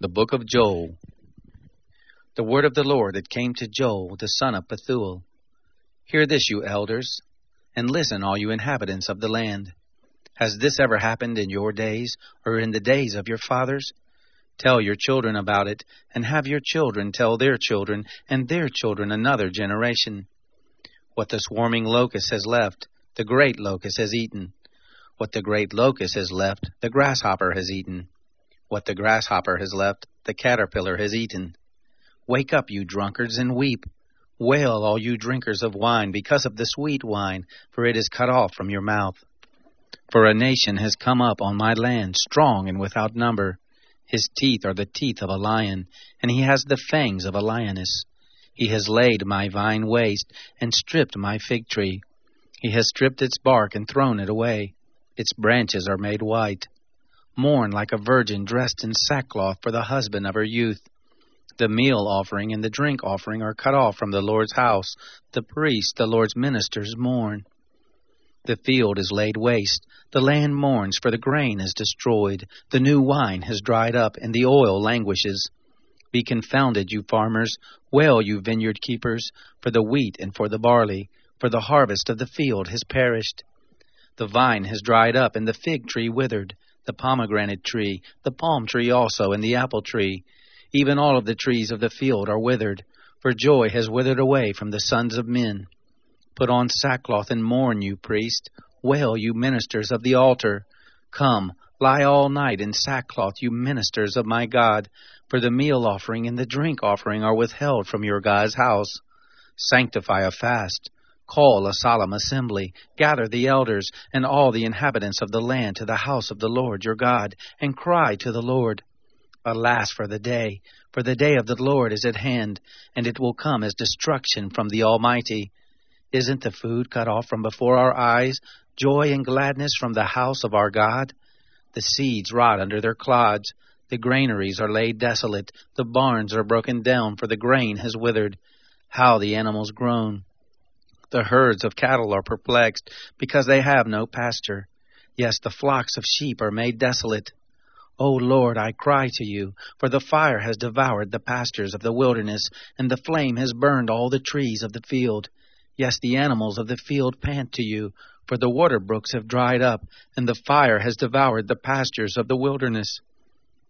The Book of Joel. The word of the Lord that came to Joel, the son of Pethuel. Hear this, you elders, and listen, all you inhabitants of the land. Has this ever happened in your days, or in the days of your fathers? Tell your children about it, and have your children tell their children, and their children another generation. What the swarming locust has left, the great locust has eaten. What the great locust has left, the grasshopper has eaten. What the grasshopper has left, the caterpillar has eaten. Wake up, you drunkards, and weep. Wail, all you drinkers of wine, because of the sweet wine, for it is cut off from your mouth. For a nation has come up on my land, strong and without number. His teeth are the teeth of a lion, and he has the fangs of a lioness. He has laid my vine waste, and stripped my fig tree. He has stripped its bark and thrown it away. Its branches are made white. Mourn like a virgin dressed in sackcloth for the husband of her youth. The meal offering and the drink offering are cut off from the Lord's house. The priests, the Lord's ministers, mourn. The field is laid waste. The land mourns, for the grain is destroyed. The new wine has dried up, and the oil languishes. Be confounded, you farmers. Wail, you vineyard keepers, for the wheat and for the barley. For the harvest of the field has perished. The vine has dried up, and the fig tree withered. The pomegranate tree, the palm tree also, and the apple tree. Even all of the trees of the field are withered, for joy has withered away from the sons of men. Put on sackcloth and mourn, you priest. Wail, you ministers of the altar. Come, lie all night in sackcloth, you ministers of my God, for the meal offering and the drink offering are withheld from your God's house. Sanctify a fast. Call a solemn assembly, gather the elders and all the inhabitants of the land to the house of the Lord your God, and cry to the Lord. Alas for the day of the Lord is at hand, and it will come as destruction from the Almighty. Isn't the food cut off from before our eyes, joy and gladness from the house of our God? The seeds rot under their clods, the granaries are laid desolate, the barns are broken down, for the grain has withered. How the animals groan! The herds of cattle are perplexed, because they have no pasture. Yes, the flocks of sheep are made desolate. O Lord, I cry to you, for the fire has devoured the pastures of the wilderness, and the flame has burned all the trees of the field. Yes, the animals of the field pant to you, for the water brooks have dried up, and the fire has devoured the pastures of the wilderness.